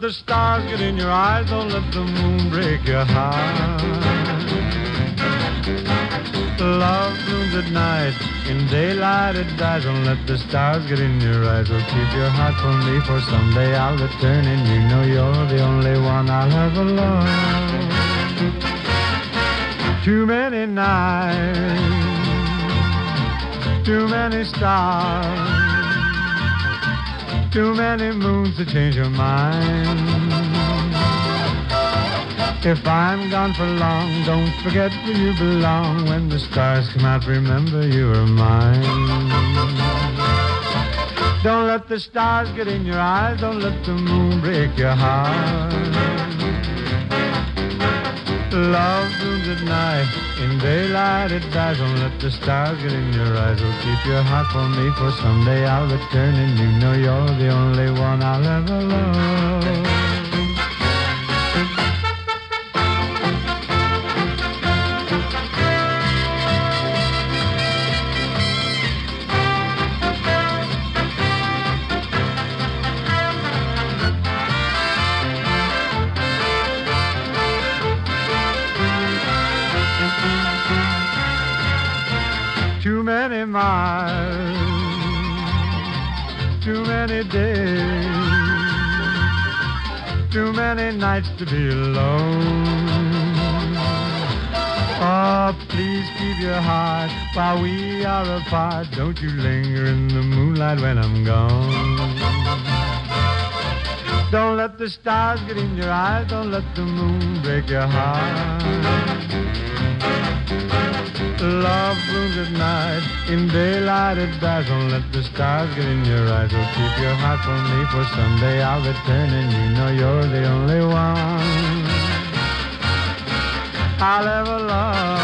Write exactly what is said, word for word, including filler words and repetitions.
the stars get in your eyes, don't let the moon break your heart. Love blooms at night, in daylight it dies. Don't let the stars get in your eyes. Oh, keep your heart for me, for someday I'll return, and you know you're the only one I'll ever love. Too many nights, too many stars, too many moons to change your mind. If I'm gone for long, don't forget where you belong. When the stars come out, remember you are mine. Don't let the stars get in your eyes, don't let the moon break your heart. Love blooms at night, in daylight it dies. Don't let the stars get in your eyes. Oh, keep your heart for me, for someday I'll return, and you know you're the only one I'll ever love. Too many miles, too many days, too many nights to be alone. Oh, please keep your heart while we are apart. Don't you linger in the moonlight when I'm gone. Don't let the stars get in your eyes, don't let the moon break your heart. Love blooms at night, in daylight it dies. Don't let the stars get in your eyes. Oh, keep your heart for me, for someday I'll return, and you know you're the only one I'll ever love.